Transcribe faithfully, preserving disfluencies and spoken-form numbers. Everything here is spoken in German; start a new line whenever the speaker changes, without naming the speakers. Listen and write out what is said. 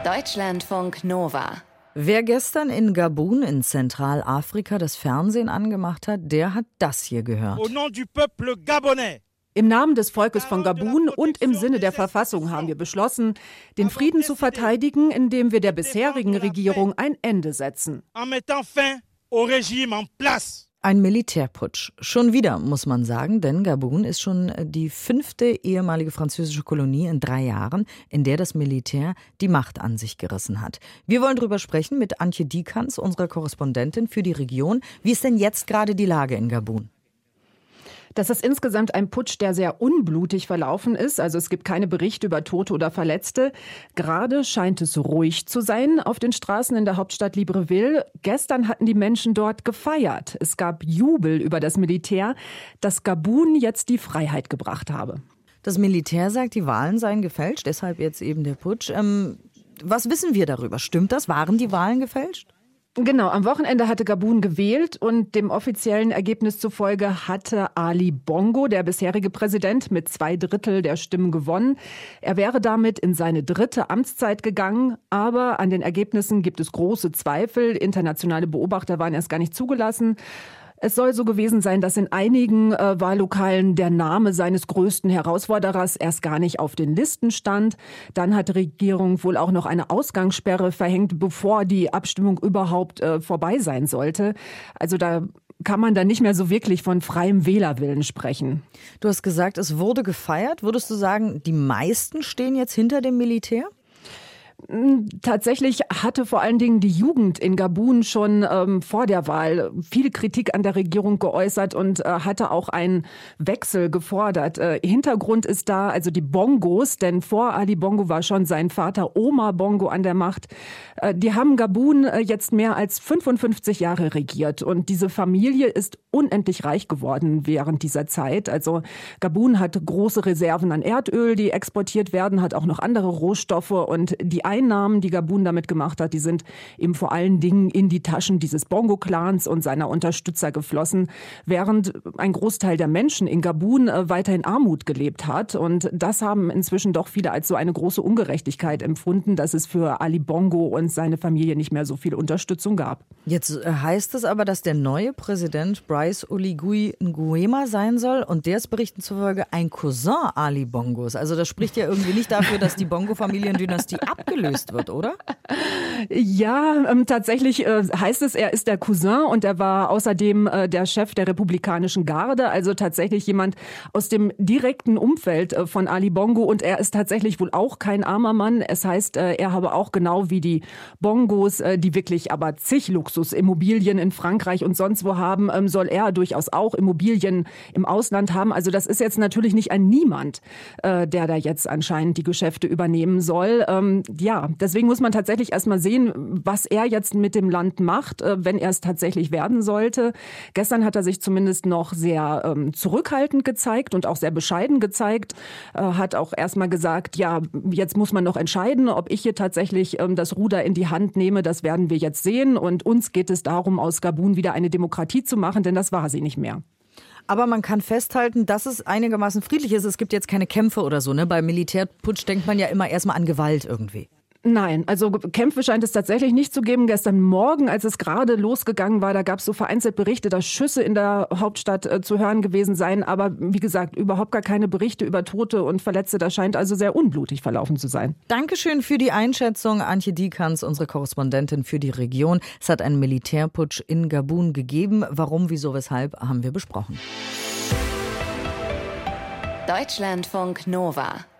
Deutschlandfunk Nova.
Wer gestern in Gabun in Zentralafrika das Fernsehen angemacht hat, der hat das hier gehört.
Au nom du peuple gabonais.
Im Namen des Volkes von Gabun und im Sinne der Verfassung haben wir beschlossen, den Frieden zu verteidigen, indem wir der bisherigen Regierung ein Ende setzen.
En mettant fin au régime en place.
Ein Militärputsch. Schon wieder, muss man sagen, denn Gabun ist schon die fünfte ehemalige französische Kolonie in drei Jahren, in der das Militär die Macht an sich gerissen hat. Wir wollen darüber sprechen mit Antje Dieckans, unserer Korrespondentin für die Region. Wie ist denn jetzt gerade die Lage in Gabun?
Das ist insgesamt ein Putsch, der sehr unblutig verlaufen ist. Also es gibt keine Berichte über Tote oder Verletzte. Gerade scheint es ruhig zu sein auf den Straßen in der Hauptstadt Libreville. Gestern hatten die Menschen dort gefeiert. Es gab Jubel über das Militär, das Gabun jetzt die Freiheit gebracht habe.
Das Militär sagt, die Wahlen seien gefälscht, deshalb jetzt eben der Putsch. Ähm, was wissen wir darüber? Stimmt das? Waren die Wahlen gefälscht?
Genau, am Wochenende hatte Gabun gewählt und dem offiziellen Ergebnis zufolge hatte Ali Bongo, der bisherige Präsident, mit zwei Drittel der Stimmen gewonnen. Er wäre damit in seine dritte Amtszeit gegangen, aber an den Ergebnissen gibt es große Zweifel. Internationale Beobachter waren erst gar nicht zugelassen. Es soll so gewesen sein, dass in einigen äh, Wahllokalen der Name seines größten Herausforderers erst gar nicht auf den Listen stand. Dann hat die Regierung wohl auch noch eine Ausgangssperre verhängt, bevor die Abstimmung überhaupt äh, vorbei sein sollte. Also da kann man dann nicht mehr so wirklich von freiem Wählerwillen sprechen.
Du hast gesagt, es wurde gefeiert. Würdest du sagen, die meisten stehen jetzt hinter dem Militär?
Tatsächlich hatte vor allen Dingen die Jugend in Gabun schon ähm, vor der Wahl viel Kritik an der Regierung geäußert und äh, hatte auch einen Wechsel gefordert. Äh, Hintergrund ist da also die Bongos, denn vor Ali Bongo war schon sein Vater Omar Bongo an der Macht. Äh, die haben Gabun äh, jetzt mehr als fünfundfünfzig Jahre regiert und diese Familie ist unendlich reich geworden während dieser Zeit. Also Gabun hat große Reserven an Erdöl, die exportiert werden, hat auch noch andere Rohstoffe und die Einnahmen, die Gabun damit gemacht hat, die sind eben vor allen Dingen in die Taschen dieses Bongo-Clans und seiner Unterstützer geflossen, während ein Großteil der Menschen in Gabun weiter in Armut gelebt hat. Und das haben inzwischen doch viele als so eine große Ungerechtigkeit empfunden, dass es für Ali Bongo und seine Familie nicht mehr so viel Unterstützung gab.
Jetzt heißt es aber, dass der neue Präsident Brice Oligui Nguema sein soll und der ist Berichten zufolge ein Cousin Ali Bongos. Also das spricht ja irgendwie nicht dafür, dass die Bongo-Familiendynastie abgelöst gelöst wird, oder?
Ja, ähm, tatsächlich äh, heißt es, er ist der Cousin und er war außerdem äh, der Chef der Republikanischen Garde, also tatsächlich jemand aus dem direkten Umfeld äh, von Ali Bongo und er ist tatsächlich wohl auch kein armer Mann. Es heißt, äh, er habe auch genau wie die Bongos, äh, die wirklich aber zig Luxusimmobilien in Frankreich und sonst wo haben, ähm, soll er durchaus auch Immobilien im Ausland haben. Also das ist jetzt natürlich nicht ein Niemand, äh, der da jetzt anscheinend die Geschäfte übernehmen soll. Ähm, Ja, deswegen muss man tatsächlich erstmal sehen, was er jetzt mit dem Land macht, wenn er es tatsächlich werden sollte. Gestern hat er sich zumindest noch sehr ähm, zurückhaltend gezeigt und auch sehr bescheiden gezeigt. Äh, hat auch erstmal gesagt, ja, jetzt muss man noch entscheiden, ob ich hier tatsächlich ähm, das Ruder in die Hand nehme. Das werden wir jetzt sehen. Und uns geht es darum, aus Gabun wieder eine Demokratie zu machen, denn das war sie nicht mehr.
Aber man kann festhalten, dass es einigermaßen friedlich ist. Es gibt jetzt keine Kämpfe oder so. Ne? Beim Militärputsch denkt man ja immer erstmal an Gewalt irgendwie.
Nein, also Kämpfe scheint es tatsächlich nicht zu geben. Gestern Morgen, als es gerade losgegangen war, da gab es so vereinzelt Berichte, dass Schüsse in der Hauptstadt äh, zu hören gewesen seien. Aber wie gesagt, überhaupt gar keine Berichte über Tote und Verletzte. Das scheint also sehr unblutig verlaufen zu sein.
Dankeschön für die Einschätzung, Antje Dieckans, unsere Korrespondentin für die Region. Es hat einen Militärputsch in Gabun gegeben. Warum, wieso, weshalb, haben wir besprochen.
Deutschlandfunk Nova.